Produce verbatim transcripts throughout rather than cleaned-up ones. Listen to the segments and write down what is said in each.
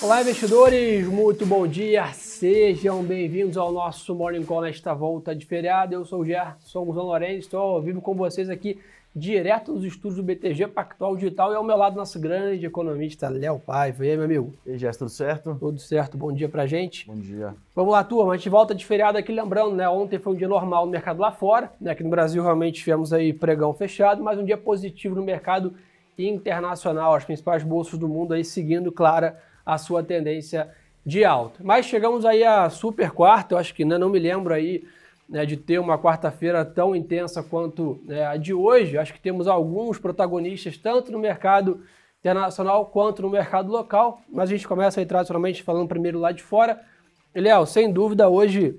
Olá, investidores, muito bom dia, sejam bem-vindos ao nosso Morning Call nesta volta de feriado. Eu sou o Gerson Lourenço, estou ao vivo com vocês aqui direto dos estúdios do B T G Pactual Digital e ao meu lado nosso grande economista Léo Paiva. E aí, meu amigo? E aí, Gerson, tudo certo? Tudo certo, bom dia pra gente. Bom dia. Vamos lá, turma, a gente volta de feriado aqui, lembrando, né, ontem foi um dia normal no mercado lá fora, né, aqui no Brasil realmente tivemos aí pregão fechado, mas um dia positivo no mercado internacional, as principais bolsas do mundo aí seguindo, clara, a sua tendência de alta. Mas chegamos aí a super quarta, eu acho que né, não me lembro aí né, de ter uma quarta-feira tão intensa quanto né, a de hoje. Acho que temos alguns protagonistas, tanto no mercado internacional quanto no mercado local, mas a gente começa aí tradicionalmente falando primeiro lá de fora. E, Léo, sem dúvida, hoje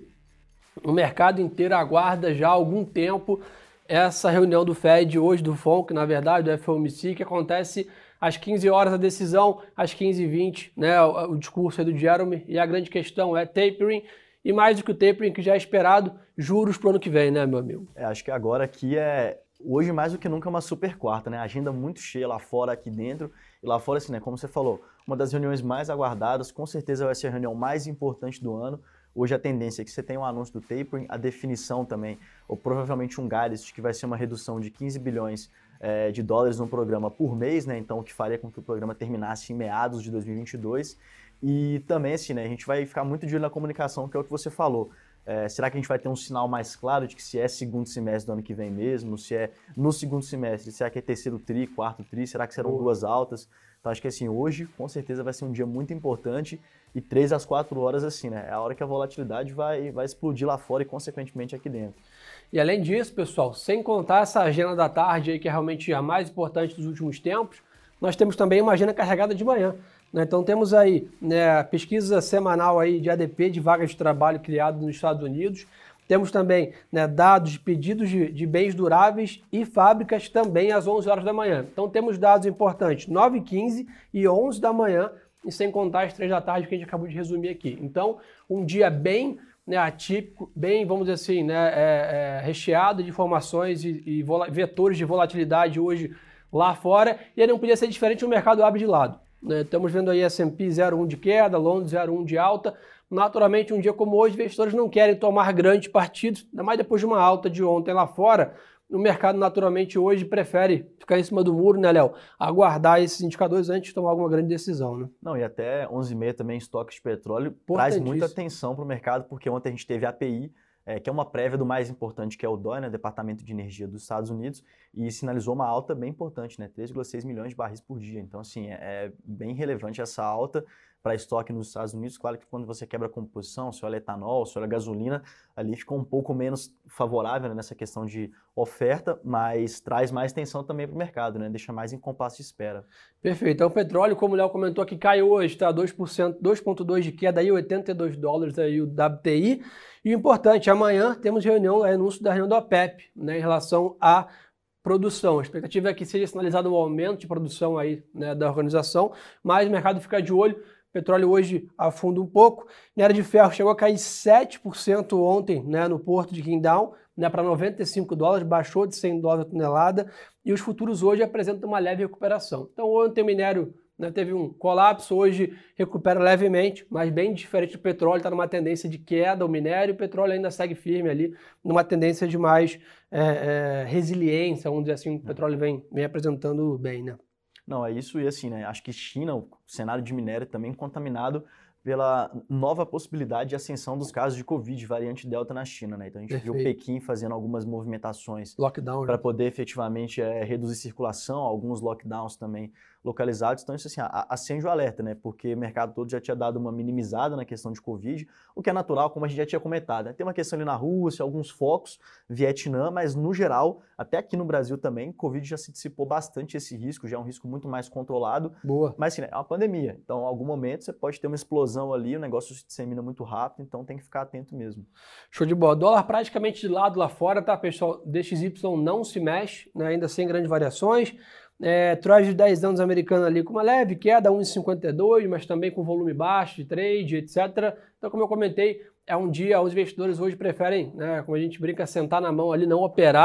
o mercado inteiro aguarda já há algum tempo essa reunião do Fed hoje, do F O M C, na verdade, do F O M C, que acontece às quinze horas a decisão, às quinze e vinte, né, o, o discurso aí do Jeremy, e a grande questão é tapering, e mais do que o tapering que já é esperado, juros para o ano que vem, né, meu amigo? É, acho que agora aqui é, hoje mais do que nunca, uma super quarta, né, agenda muito cheia lá fora, aqui dentro, e lá fora, assim, né, como você falou, uma das reuniões mais aguardadas, com certeza vai ser a reunião mais importante do ano. Hoje a tendência é que você tenha um anúncio do tapering, a definição também, ou provavelmente um guidance de que vai ser uma redução de quinze bilhões é, de dólares no programa por mês, né? Então o que faria com que o programa terminasse em meados de dois mil e vinte e dois. E também assim, né, a gente vai ficar muito de olho na comunicação, que é o que você falou. É, será que a gente vai ter um sinal mais claro de que se é segundo semestre do ano que vem mesmo, se é no segundo semestre, será que é terceiro tri, quarto tri, será que serão duas altas? Então acho que assim, hoje com certeza vai ser um dia muito importante e três às quatro horas assim, né? É a hora que a volatilidade vai, vai explodir lá fora e consequentemente aqui dentro. E além disso, pessoal, sem contar essa agenda da tarde aí, que é realmente a mais importante dos últimos tempos, nós temos também uma agenda carregada de manhã. Né? Então temos aí né, a pesquisa semanal aí de A D P de vagas de trabalho criado nos Estados Unidos. Temos também né, dados de pedidos de, de bens duráveis e fábricas também às onze horas da manhã. Então temos dados importantes nove e quinze e onze da manhã, e sem contar as três da tarde que a gente acabou de resumir aqui. Então, um dia bem né, atípico, bem, vamos dizer assim, né, é, é, recheado de informações e, e vetores de volatilidade hoje lá fora, e ele não podia ser diferente, o mercado abre de lado. Né? Estamos vendo aí S and P zero vírgula um de queda, Londres zero vírgula um de alta. Naturalmente, um dia como hoje, investidores não querem tomar grandes partidos, ainda mais depois de uma alta de ontem lá fora. O mercado, naturalmente, hoje prefere ficar em cima do muro, né, Léo? Aguardar esses indicadores antes de tomar alguma grande decisão, né? Não, e até onze e meia também, estoques de petróleo traz muita atenção para o mercado, porque ontem a gente teve a A P I, é, que é uma prévia do mais importante, que é o D O I, né, Departamento de Energia dos Estados Unidos, e sinalizou uma alta bem importante, né, três vírgula seis milhões de barris por dia. Então, assim, é, é bem relevante essa alta para estoque nos Estados Unidos. Claro que quando você quebra a composição, se olha etanol, se olha gasolina, ali fica um pouco menos favorável né, nessa questão de oferta, mas traz mais tensão também para o mercado, né? Deixa mais em compasso de espera. Perfeito. Então o petróleo, como o Léo comentou aqui, caiu hoje, está dois por cento, dois vírgula dois por cento de queda, aí oitenta e dois dólares aí o W T I. E o importante, amanhã temos reunião, anúncio da reunião do OPEP, né, em relação à produção. A expectativa é que seja sinalizado um aumento de produção aí, né, da organização, mas o mercado fica de olho. O petróleo hoje afunda um pouco. Minério de ferro chegou a cair sete por cento ontem né, no porto de Qingdao, né, para noventa e cinco dólares, baixou de cem dólares a tonelada, e os futuros hoje apresentam uma leve recuperação. Então ontem o minério né, teve um colapso, hoje recupera levemente, mas bem diferente do petróleo, está numa tendência de queda o minério, o petróleo ainda segue firme ali, numa tendência de mais é, é, resiliência, vamos dizer assim, o petróleo vem, vem apresentando bem, né? Não, é isso e assim, né? Acho que China, o cenário de minério também contaminado pela nova possibilidade de ascensão dos casos de Covid, variante Delta na China, né? Então a gente Perfeito. viu Pequim fazendo algumas movimentações para poder efetivamente é, reduzir circulação, alguns lockdowns também localizados. Então isso assim, acende o alerta, né? Porque o mercado todo já tinha dado uma minimizada na questão de Covid, o que é natural, como a gente já tinha comentado, né? Tem uma questão ali na Rússia, alguns focos, Vietnã, mas no geral, até aqui no Brasil também, Covid já se dissipou bastante esse risco, já é um risco muito mais controlado. Boa. Mas assim, né? É uma pandemia, então em algum momento você pode ter uma explosão ali, o negócio se dissemina muito rápido, então tem que ficar atento mesmo. Show de bola. Dólar praticamente de lado lá fora, tá, pessoal? D X Y não se mexe, né? Ainda sem grandes variações. É, Treasury de dez anos americano ali com uma leve queda, um vírgula cinquenta e dois, mas também com volume baixo de trade, etcétera. Então, como eu comentei, é um dia, os investidores hoje preferem, né, como a gente brinca, sentar na mão ali, não operar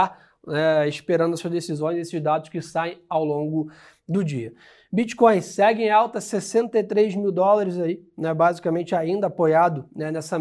é, esperando as suas decisões e esses dados que saem ao longo do dia. Bitcoin segue em alta, sessenta e três mil dólares aí, né, basicamente ainda apoiado, né, nessa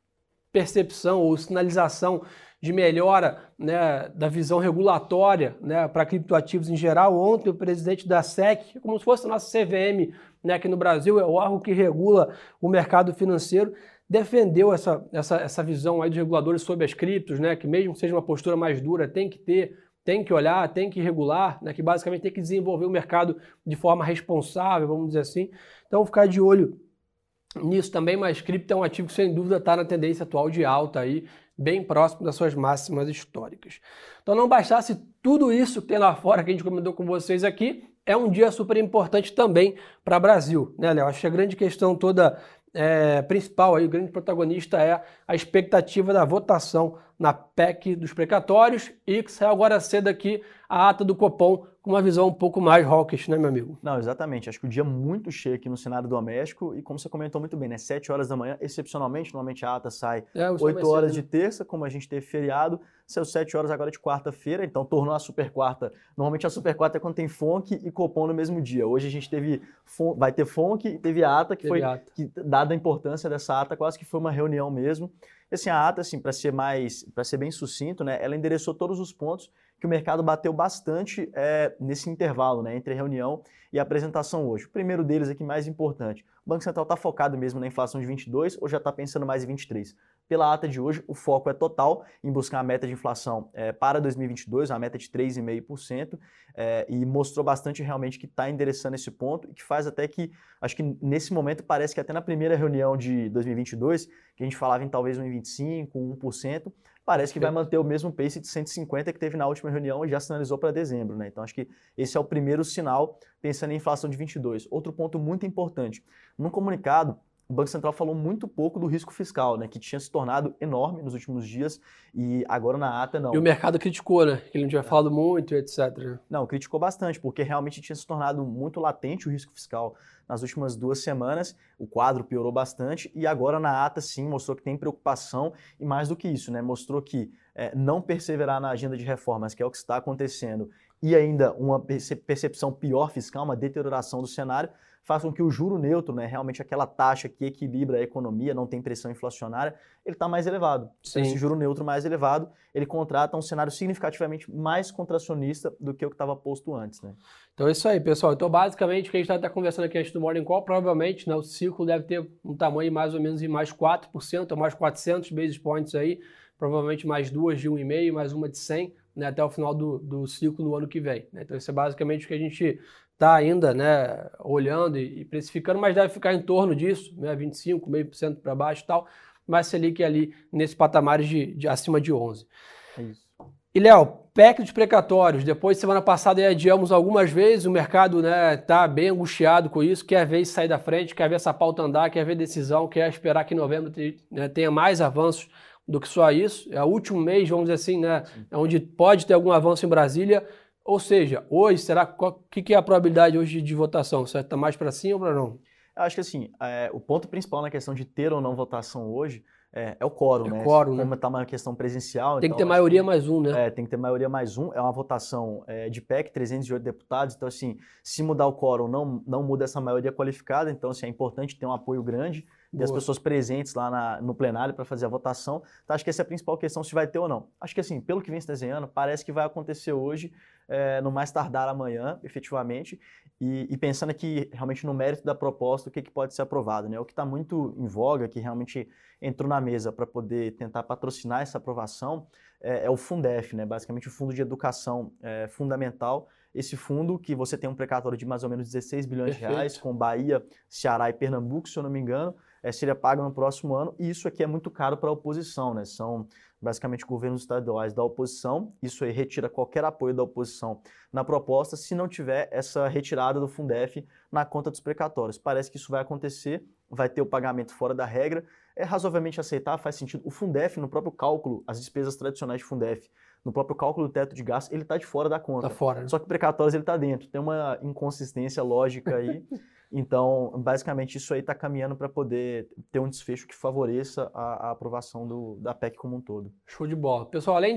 percepção ou sinalização de melhora, né, da visão regulatória, né, para criptoativos em geral. Ontem o presidente da S E C, como se fosse a nossa C V M, né, aqui no Brasil, é o órgão que regula o mercado financeiro, defendeu essa, essa, essa visão aí dos reguladores sobre as criptos, né, que mesmo que seja uma postura mais dura, tem que ter, tem que olhar, tem que regular, né, que basicamente tem que desenvolver o mercado de forma responsável, vamos dizer assim. Então, ficar de olho nisso também, mas cripto é um ativo que sem dúvida está na tendência atual de alta aí, bem próximo das suas máximas históricas. Então, não bastasse tudo isso que tem lá fora que a gente comentou com vocês aqui, é um dia super importante também para o Brasil, né, Léo? Acho que a grande questão toda é, principal, aí, o grande protagonista é a expectativa da votação na P E C dos precatórios e que saiu agora cedo aqui a ata do Copom com uma visão um pouco mais hawkish, né, meu amigo? Não, exatamente. Acho que o dia muito cheio aqui no cenário doméstico e como você comentou muito bem, né, sete horas da manhã, excepcionalmente, normalmente a ata sai é, oito horas de terça, como a gente teve feriado, saiu sete horas agora de quarta-feira, então tornou a super quarta. Normalmente a super quarta é quando tem F O N C e Copom no mesmo dia. Hoje a gente teve, vai ter F O N C e teve a ata, que teve foi, ata. Que, dada a importância dessa ata, quase que foi uma reunião mesmo. E assim, a ata, assim, para ser mais, para ser bem sucinto, né, ela endereçou todos os pontos que o mercado bateu bastante é, nesse intervalo, né, entre a reunião e a apresentação hoje. O primeiro deles aqui, mais importante, o Banco Central está focado mesmo na inflação de vinte e dois ou já está pensando mais em vinte e três? Pela ata de hoje, o foco é total em buscar a meta de inflação é, para dois mil e vinte e dois, a meta de três vírgula cinco por cento, é, e mostrou bastante realmente que está endereçando esse ponto e que faz até que, acho que nesse momento parece que até na primeira reunião de dois mil e vinte e dois, que a gente falava em talvez um vírgula vinte e cinco, um por cento, parece que vai manter o mesmo pace de cento e cinquenta que teve na última reunião e já sinalizou para dezembro, né? Então acho que esse é o primeiro sinal pensando em inflação de vinte e dois. Outro ponto muito importante, no comunicado, o Banco Central falou muito pouco do risco fiscal, né, que tinha se tornado enorme nos últimos dias e agora na ata não. E o mercado criticou, né? Que ele não tinha falado muito, etcétera. Não, criticou bastante, porque realmente tinha se tornado muito latente o risco fiscal nas últimas duas semanas, o quadro piorou bastante e agora na ata sim mostrou que tem preocupação e mais do que isso, né, mostrou que é, não perseverar na agenda de reformas, que é o que está acontecendo, e ainda uma percepção pior fiscal, uma deterioração do cenário, faz com que o juro neutro, né, realmente aquela taxa que equilibra a economia, não tem pressão inflacionária, ele está mais elevado. Então, esse juro neutro mais elevado, ele contrata um cenário significativamente mais contracionista do que o que estava posto antes, né? Então é isso aí, pessoal. Então, basicamente, o que a gente está conversando aqui antes do Morning Call, provavelmente, né, o ciclo deve ter um tamanho mais ou menos de mais quatro por cento, ou mais quatrocentos basis points aí, provavelmente mais duas de um vírgula cinco, mais uma de cem, né, até o final do, do ciclo no ano que vem, né? Então, isso é basicamente o que a gente está ainda, né, olhando e, e precificando, mas deve ficar em torno disso, né, vinte e cinco, meio por cento para baixo e tal, mas Selic ali nesse patamar de, de acima de onze. É isso. E, Léo, P E C dos precatórios, depois, semana passada, adiamos algumas vezes, o mercado, né, tá bem angustiado com isso, quer ver isso sair da frente, quer ver essa pauta andar, quer ver decisão, quer esperar que em novembro né, tenha mais avanços do que só isso. É o último mês, vamos dizer assim, né, onde pode ter algum avanço em Brasília. Ou seja, hoje, será o que, que é a probabilidade hoje de, de votação? Você está mais para sim ou para não? Eu acho que assim, é, o ponto principal na questão de ter ou não votação hoje é, é o quórum, é né? Quórum, Como né? está uma questão presencial. Tem então, que ter maioria que, mais um, né? É, tem que ter maioria mais um. É uma votação é, de P E C, trezentos e oito deputados. Então, assim, se mudar o quórum, não, não muda essa maioria qualificada. Então, assim, é importante ter um apoio grande e as pessoas presentes lá na, no plenário para fazer a votação. Então, acho que essa é a principal questão, se vai ter ou não. Acho que, assim, pelo que vem se desenhando, parece que vai acontecer hoje, é, no mais tardar amanhã, efetivamente, e, e pensando aqui realmente no mérito da proposta, o que, que pode ser aprovado, né? O que está muito em voga, que realmente entrou na mesa para poder tentar patrocinar essa aprovação, é, é o Fundef, né? Basicamente o Fundo de Educação é, Fundamental. Esse fundo que você tem um precatório de mais ou menos dezesseis bilhões de reais, com Bahia, Ceará e Pernambuco, se eu não me engano, é, seria pago no próximo ano, e isso aqui é muito caro para a oposição, né? São basicamente governos estaduais da oposição, isso aí retira qualquer apoio da oposição na proposta, se não tiver essa retirada do Fundef na conta dos precatórios. Parece que isso vai acontecer, vai ter o pagamento fora da regra, é razoavelmente aceitar, faz sentido. O Fundef, no próprio cálculo, as despesas tradicionais de Fundef, no próprio cálculo do teto de gastos, ele está de fora da conta. Tá fora, né? Só que precatórios ele está dentro. Tem uma inconsistência lógica aí. Então, basicamente, isso aí está caminhando para poder ter um desfecho que favoreça a, a aprovação do, da P E C como um todo. Show de bola. Pessoal, além de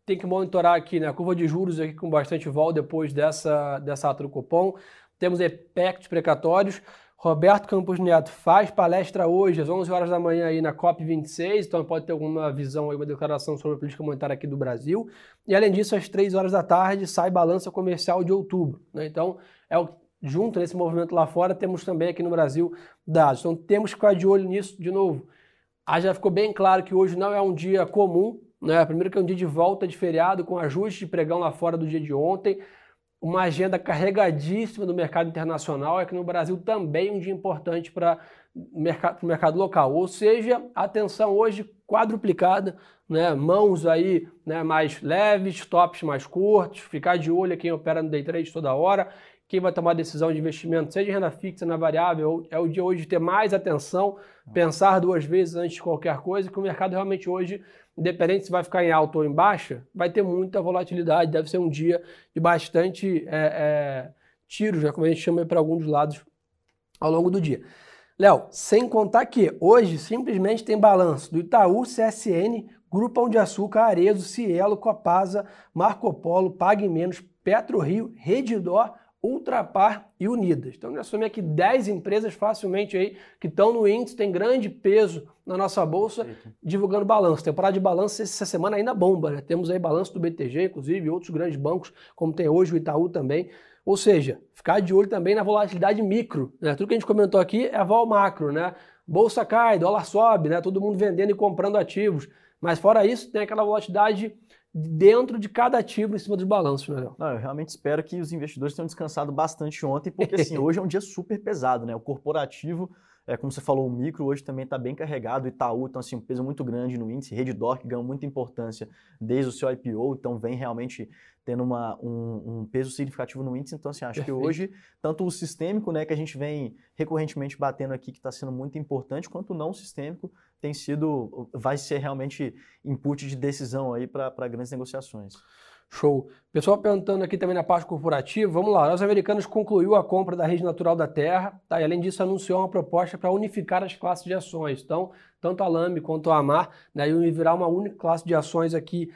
tem que monitorar aqui, né, a curva de juros aqui com bastante vol depois dessa, dessa ata do Copom. Temos aspectos precatórios. Roberto Campos Neto faz palestra hoje às onze horas da manhã aí na COP vinte e seis, então pode ter alguma visão aí, uma declaração sobre a política monetária aqui do Brasil. E além disso, às três horas da tarde sai balança comercial de outubro, né? Então, é o, junto nesse movimento lá fora, temos também aqui no Brasil dados. Então temos que ficar de olho nisso de novo. Ah, já ficou bem claro que hoje não é um dia comum, né? Primeiro que é um dia de volta de feriado, com ajuste de pregão lá fora do dia de ontem, uma agenda carregadíssima do mercado internacional, é que no Brasil também um dia importante para o mercado, mercado local, ou seja, atenção hoje quadruplicada, né? Mãos aí, né, mais leves, tops mais curtos, ficar de olho a quem opera no day trade toda hora, quem vai tomar decisão de investimento, seja em renda fixa, na variável, é o dia hoje de ter mais atenção, pensar duas vezes antes de qualquer coisa, que o mercado realmente hoje, independente se vai ficar em alta ou em baixa, vai ter muita volatilidade, deve ser um dia de bastante é, é, tiros, né, como a gente chama para alguns lados ao longo do dia. Léo, sem contar que hoje simplesmente tem balanço do Itaú, C S N, Grupo Pão de Açúcar, Arezzo, Cielo, Copasa, Marco Polo, Pague Menos, PetroRio, Redditor, Ultrapar e Unidas. Então, nós somos aqui dez empresas facilmente aí que estão no índice, tem grande peso na nossa bolsa, Eita. divulgando balanço. Temporada de balanço essa semana ainda bomba, né? Temos aí balanço do B T G, inclusive, outros grandes bancos, como tem hoje o Itaú também. Ou seja, ficar de olho também na volatilidade micro, né? Tudo que a gente comentou aqui é a vol macro, né? Bolsa cai, dólar sobe, né? Todo mundo vendendo e comprando ativos. Mas fora isso, tem aquela volatilidade dentro de cada ativo em cima dos balanços, né, Léo? Não, eu realmente espero que os investidores tenham descansado bastante ontem, porque assim, hoje é um dia super pesado, né? O corporativo, é, como você falou, o micro hoje também está bem carregado, o Itaú, então assim, um peso muito grande no índice, Redditor, que ganhou muita importância desde o seu I P O, então vem realmente tendo uma, um, um peso significativo no índice, então assim, acho Perfeito. que hoje, tanto o sistêmico, né, que a gente vem recorrentemente batendo aqui, que está sendo muito importante, quanto o não sistêmico, tem sido, vai ser realmente input de decisão aí para grandes negociações. Show. Pessoal perguntando aqui também na parte corporativa, vamos lá, os americanos concluiu a compra da Rede Natural da Terra, tá? E além disso anunciou uma proposta para unificar as classes de ações, então tanto a Lame quanto a Amar, né, iam virar uma única classe de ações aqui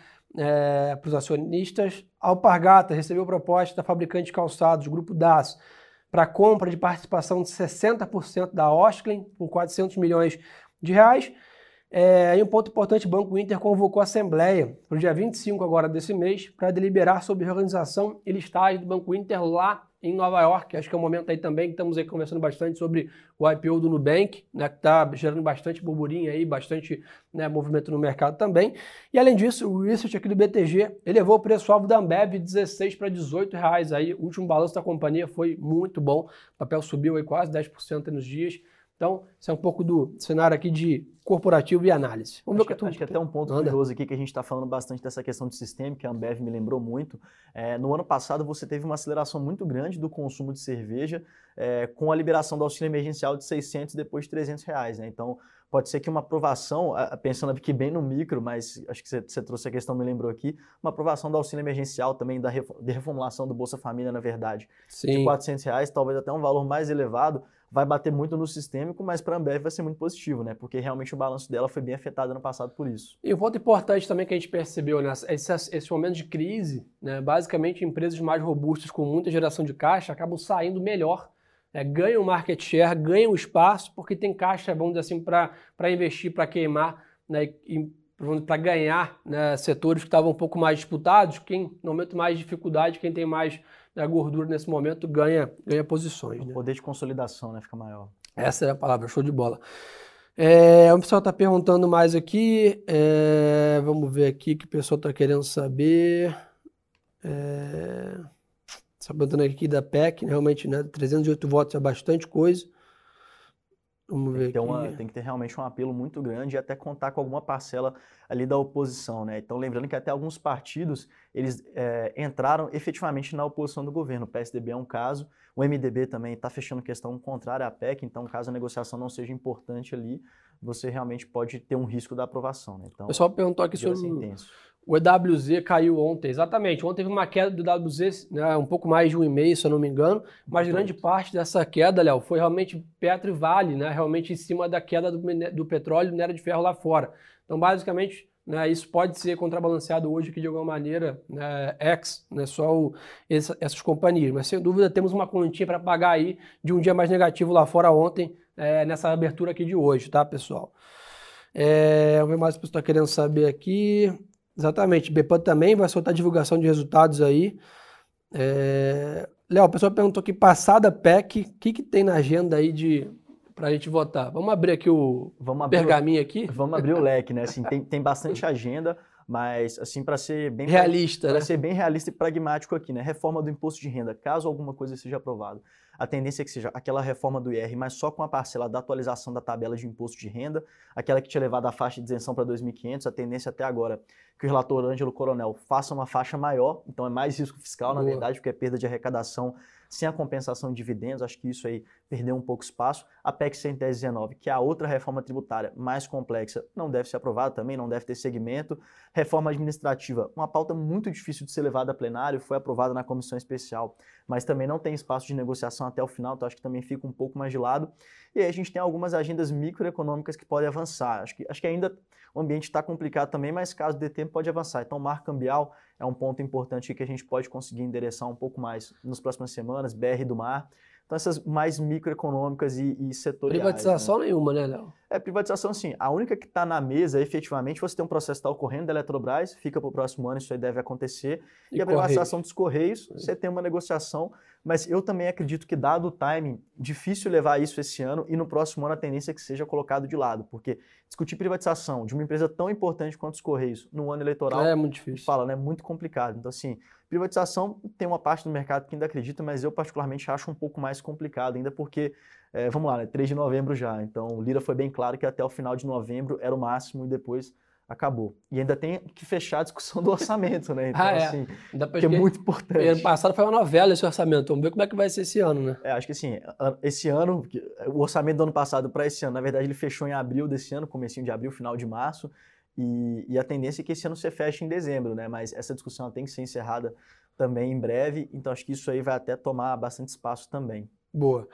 é, para os acionistas. A Alpargata recebeu proposta da fabricante de calçados, Grupo D A S, para compra de participação de sessenta por cento da Osklen por quatrocentos milhões de reais. É, e um ponto importante, o Banco Inter convocou a Assembleia para o dia vinte e cinco agora desse mês para deliberar sobre reorganização e listagem do Banco Inter lá em Nova York. Acho que é um momento aí também que estamos aí conversando bastante sobre o I P O do Nubank, né, que está gerando bastante burburinho aí, bastante, né, movimento no mercado também. E além disso, o research aqui do B T G elevou o preço-alvo da Ambev de dezesseis para dezoito reais. Aí, o último balanço da companhia foi muito bom, o papel subiu aí quase dez por cento nos dias. Então, isso é um pouco do cenário aqui de corporativo e análise. Vamos acho ver que, que, acho que até um ponto Anda. curioso aqui que a gente está falando bastante dessa questão de sistema, que a Ambev me lembrou muito. É, no ano passado você teve uma aceleração muito grande do consumo de cerveja é, com a liberação do auxílio emergencial de seiscentos depois de trezentos reais. Né? Então, pode ser que uma aprovação, pensando aqui bem no micro, mas acho que você, você trouxe a questão, me lembrou aqui, uma aprovação do auxílio emergencial também, da de reformulação do Bolsa Família, na verdade, Sim. de quatrocentos reais, talvez até um valor mais elevado, vai bater muito no sistêmico, mas para a Ambev vai ser muito positivo, né? Porque realmente o balanço dela foi bem afetado ano passado por isso. E um ponto importante também que a gente percebeu, né? Esse, esse momento de crise, né? Basicamente empresas mais robustas com muita geração de caixa acabam saindo melhor, né? Ganham market share, ganham espaço, porque tem caixa, vamos dizer assim, para investir, para queimar, né? E para ganhar, né, setores que estavam um pouco mais disputados. Quem no momento mais dificuldade, quem tem mais, né, gordura nesse momento ganha, ganha posições. O né? poder de consolidação, né, fica maior. Essa é a palavra, show de bola. É, o pessoal está perguntando mais aqui. É, vamos ver aqui o que o pessoal está querendo saber. É, está perguntando aqui da P E C, realmente, né, trezentos e oito votos é bastante coisa. Vamos ver tem, que ter aqui. Uma, tem que ter realmente um apelo muito grande e até contar com alguma parcela ali da oposição, né? Então, lembrando que até alguns partidos, eles é, entraram efetivamente na oposição do governo. O P S D B é um caso, o M D B também está fechando questão contrária à P E C, então, caso a negociação não seja importante ali, você realmente pode ter um risco da aprovação, né? Então, o pessoal perguntou aqui sobre o E W Z caiu ontem, exatamente. Ontem teve uma queda do E W Z, né, um pouco mais de um vírgula cinco, se eu não me engano, mas grande parte dessa queda, Léo, foi realmente Petro e Vale, né, realmente em cima da queda do, do petróleo e minério de ferro lá fora. Então, basicamente, né, isso pode ser contrabalanceado hoje aqui de alguma maneira, né, ex, né, só o, essa, essas companhias. Mas sem dúvida temos uma continha para pagar aí de um dia mais negativo lá fora ontem, é, nessa abertura aqui de hoje, tá, pessoal? É, o que mais você está querendo saber aqui? Exatamente, B P A também vai soltar divulgação de resultados aí. É... Léo, o pessoal perguntou aqui, passada P E C, o que, que tem na agenda aí de... para a gente votar? Vamos abrir aqui o vamos abrir pergaminho o... aqui? Vamos abrir o leque, né? Assim, tem, tem bastante agenda, mas assim, para ser bem realista, pra, né? Para ser bem realista e pragmático aqui, né? Reforma do imposto de renda, caso alguma coisa seja aprovada. A tendência é que seja aquela reforma do I R, mas só com a parcela da atualização da tabela de imposto de renda, aquela que tinha levado a faixa de isenção para dois mil e quinhentos, a tendência até agora que o relator Ângelo Coronel faça uma faixa maior, então é mais risco fiscal, Boa. na verdade, porque é perda de arrecadação sem a compensação de dividendos, acho que isso aí perdeu um pouco espaço. A P E C cento e dez dezenove, que é a outra reforma tributária mais complexa, não deve ser aprovada também, não deve ter segmento. Reforma administrativa, uma pauta muito difícil de ser levada a plenário, foi aprovada na comissão especial, mas também não tem espaço de negociação até o final, então acho que também fica um pouco mais de lado. E aí a gente tem algumas agendas microeconômicas que podem avançar. Acho que, acho que ainda o ambiente está complicado também, mas caso dê tempo pode avançar. Então o marco cambial é um ponto importante que a gente pode conseguir endereçar um pouco mais nas próximas semanas, B R do Mar. Então essas mais microeconômicas e, e setoriais. Privatização né? nenhuma, né, Léo? É, privatização sim. A única que está na mesa, efetivamente, você tem um processo que está ocorrendo da Eletrobras, fica para o próximo ano, isso aí deve acontecer. E, e a privatização dos Correios, você tem uma negociação, mas eu também acredito que, dado o timing, difícil levar isso esse ano e no próximo ano a tendência é que seja colocado de lado, porque discutir privatização de uma empresa tão importante quanto os Correios no ano eleitoral, é muito difícil. Fala, né, muito complicado. Então, assim, privatização tem uma parte do mercado que ainda acredita, mas eu particularmente acho um pouco mais complicado ainda porque, é, vamos lá, né, três de novembro já, então o Lira foi bem claro que até o final de novembro era o máximo e depois acabou. E ainda tem que fechar a discussão do orçamento, né? Então, ah, é. assim, que é muito importante. Ano passado foi uma novela esse orçamento, vamos ver como é que vai ser esse ano, né? É, acho que assim, esse ano, o orçamento do ano passado para esse ano, na verdade ele fechou em abril desse ano, comecinho de abril, final de março, e, e a tendência é que esse ano você feche em dezembro, né? Mas essa discussão tem que ser encerrada também em breve, então acho que isso aí vai até tomar bastante espaço também. Boa.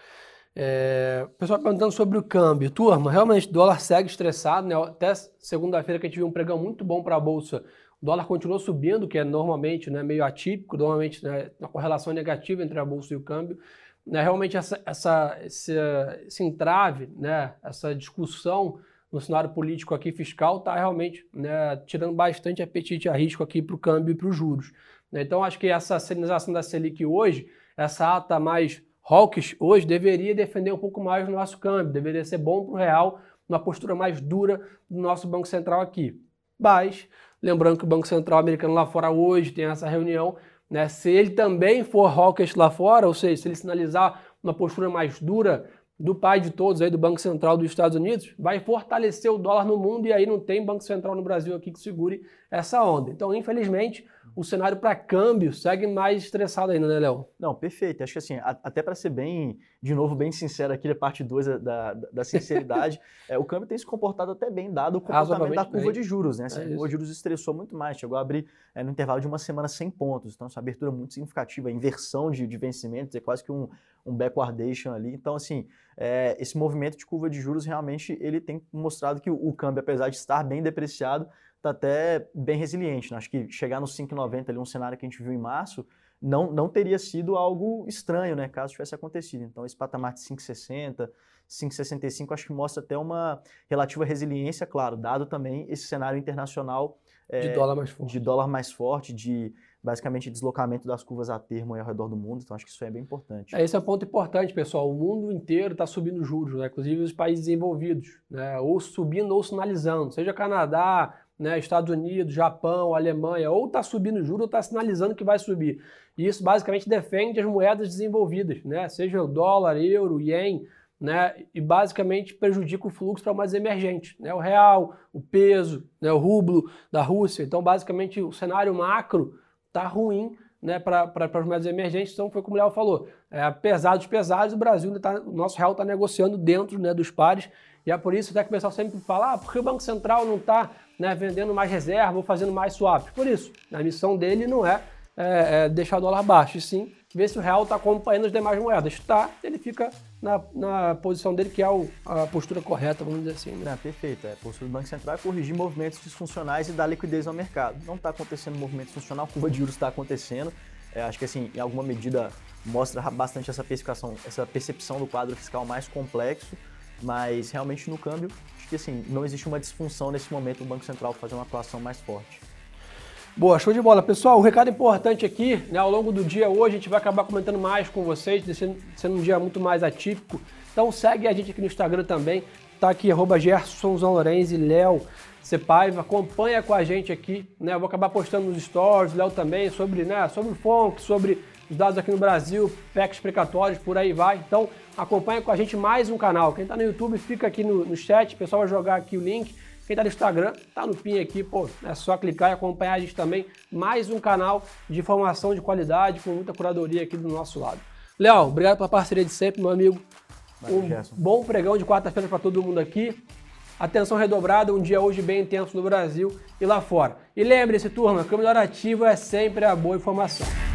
É, o pessoal perguntando sobre o câmbio. Turma, realmente o dólar segue estressado, né? Até segunda-feira que a gente viu um pregão muito bom para a Bolsa, o dólar continuou subindo, que é normalmente, né, meio atípico, normalmente, né, uma correlação negativa entre a Bolsa e o câmbio. Né, realmente essa, essa, esse, esse entrave, né, essa discussão no cenário político aqui fiscal está realmente, né, tirando bastante apetite a risco aqui para o câmbio e para os juros. Né? Então acho que essa sinalização da Selic hoje, essa ata mais hawkish hoje deveria defender um pouco mais o nosso câmbio, deveria ser bom para o real, uma postura mais dura do nosso Banco Central aqui. Mas, lembrando que o Banco Central americano lá fora hoje tem essa reunião, né? Se ele também for hawkish lá fora, ou seja, se ele sinalizar uma postura mais dura do pai de todos aí do Banco Central dos Estados Unidos, vai fortalecer o dólar no mundo e aí não tem Banco Central no Brasil aqui que segure essa onda. Então, infelizmente, o cenário para câmbio segue mais estressado ainda, né, Léo? Não, perfeito. Acho que assim, a, até para ser bem, de novo, bem sincero aqui, a parte dois da, da, da sinceridade, é, o câmbio tem se comportado até bem, dado o comportamento da curva bem. de juros, né? Assim, é a curva de juros estressou muito mais, chegou a abrir é, no intervalo de uma semana cem pontos, então essa abertura muito significativa, inversão de, de vencimentos, é quase que um, um backwardation ali. Então, assim, é, esse movimento de curva de juros realmente ele tem mostrado que o, o câmbio, apesar de estar bem depreciado, está até bem resiliente. Né? Acho que chegar nos cinco e noventa, ali, um cenário que a gente viu em março, não, não teria sido algo estranho, né, caso tivesse acontecido. Então, esse patamar de cinco e sessenta, cinco e sessenta e cinco, acho que mostra até uma relativa resiliência, claro, dado também esse cenário internacional é, de dólar mais forte, de dólar mais forte, de basicamente deslocamento das curvas a termo ao redor do mundo. Então, acho que isso é bem importante. É, esse é um ponto importante, pessoal. O mundo inteiro está subindo juros, né? Inclusive os países desenvolvidos, né? Ou subindo ou sinalizando, seja Canadá, né, Estados Unidos, Japão, Alemanha, ou está subindo juros ou está sinalizando que vai subir. E isso basicamente defende as moedas desenvolvidas, né, seja o dólar, euro, ien, né, e basicamente prejudica o fluxo para mais emergentes, né, o real, o peso, né, o rublo da Rússia. Então, basicamente, o cenário macro está ruim, né, para as moedas emergentes. Então, foi como o Léo falou, é, apesar dos pesares, o Brasil, tá, o nosso real está negociando dentro, né, dos pares, e é por isso até que o pessoal sempre fala, ah, por que o Banco Central não está, né, vendendo mais reserva ou fazendo mais swaps? Por isso, a missão dele não é, é, é deixar o dólar baixo, e sim ver se o real está acompanhando as demais moedas. Está, ele fica na, na posição dele, que é o, a postura correta, vamos dizer assim. Né? É, perfeito. É, a postura do Banco Central é corrigir movimentos disfuncionais e dar liquidez ao mercado. Não está acontecendo movimento funcional, a curva de juros está acontecendo. É, acho que assim, em alguma medida mostra bastante essa percepção, essa percepção do quadro fiscal mais complexo, mas realmente no câmbio, acho que assim, não existe uma disfunção nesse momento do Banco Central fazer uma atuação mais forte. Boa, show de bola. Pessoal, o recado importante aqui, né, ao longo do dia hoje, a gente vai acabar comentando mais com vocês, sendo, sendo um dia muito mais atípico. Então segue a gente aqui no Instagram também, tá aqui, arroba Gerson Lorenzi, Léo Cepaiva, acompanha com a gente aqui, né, eu vou acabar postando nos stories, Léo também, sobre, né, sobre o F O N C, sobre os dados aqui no Brasil, P E C explicatórios, por aí vai. Então acompanha com a gente mais um canal. Quem tá no YouTube fica aqui no, no chat, o pessoal vai jogar aqui o link. Quem tá no Instagram, tá no pin aqui, pô, é só clicar e acompanhar a gente também. Mais um canal de informação de qualidade, com muita curadoria aqui do nosso lado. Léo, obrigado pela parceria de sempre, meu amigo. Valeu, um Gerson. Bom pregão de quarta-feira para todo mundo aqui. Atenção redobrada, um dia hoje bem intenso no Brasil e lá fora. E lembre-se, turma, que o melhor ativo é sempre a boa informação.